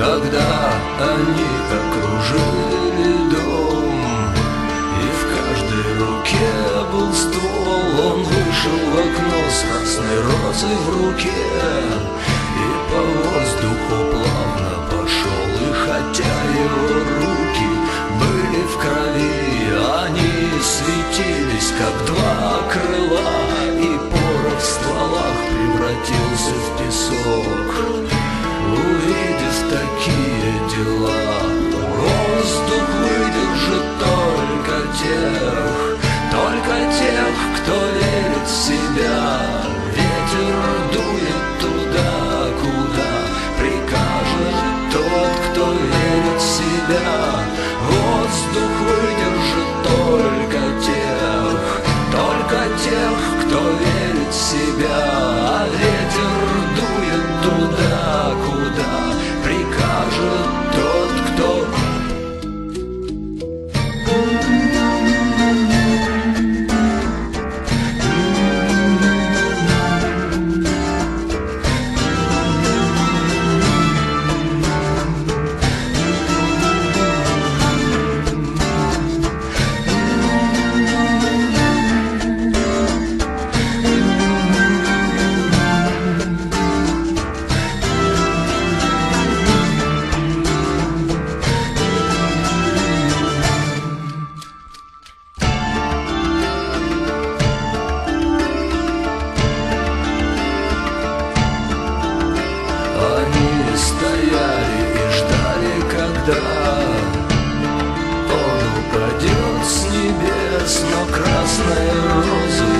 когда они окружили дом, и в каждой руке был ствол. Он вышел в окно с красной розой в руке и по воздуху плавно пошел. И хотя его руки были в крови, они светились, как два крыла, и порох в стволах превратился в песок. Увидев такие дела, воздух выдержит только тех, кто верит в себя. Ветер дует туда, куда прикажет тот, кто верит в себя. Воздух выдержит только тех, кто верит в себя. А ветер дует туда, куда прикажет тот, кто... Они стояли и ждали, когда он упадет с небес, но красная роза